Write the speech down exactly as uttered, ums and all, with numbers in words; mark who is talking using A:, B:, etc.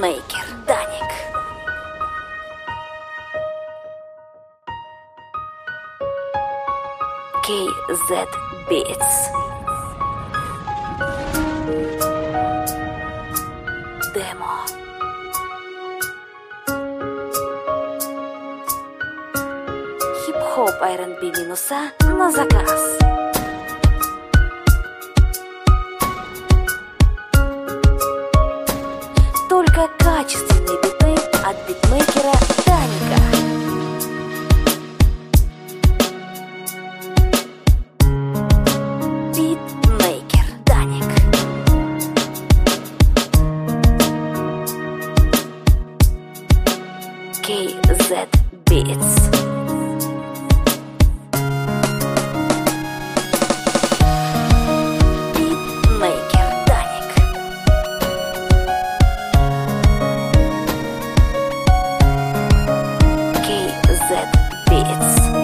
A: Битмейкер Даник. кей зет Beats. Демо. Хип-хоп ар энд би минуса на заказ. Только качественные биты от битмейкера Даника. Битмейкер Даник. кей зет Beats. Битмейкер Даник. кей зет Beats.